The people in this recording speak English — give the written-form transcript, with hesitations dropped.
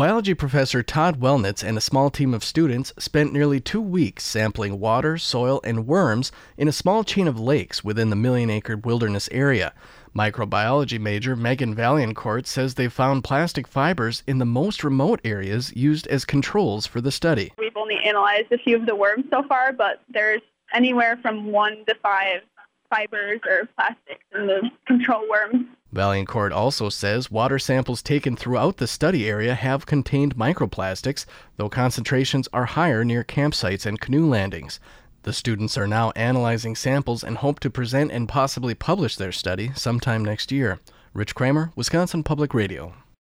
Biology professor Todd Wellnitz and a small team of students spent nearly 2 weeks sampling water, soil, and worms in a small chain of lakes within the million-acre wilderness area. Microbiology major Megan Vaillancourt says they found plastic fibers in the most remote areas used as controls for the study. We've only analyzed a few of the worms so far, but there's anywhere from 1 to 5 fibers or plastics in the control worms. Vaillancourt also says water samples taken throughout the study area have contained microplastics, though concentrations are higher near campsites and canoe landings. The students are now analyzing samples and hope to present and possibly publish their study sometime next year. Rich Kramer, Wisconsin Public Radio.